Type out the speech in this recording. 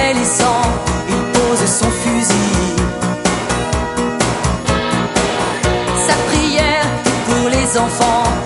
après les 100, il pose son fusil. Sa prière pour les enfants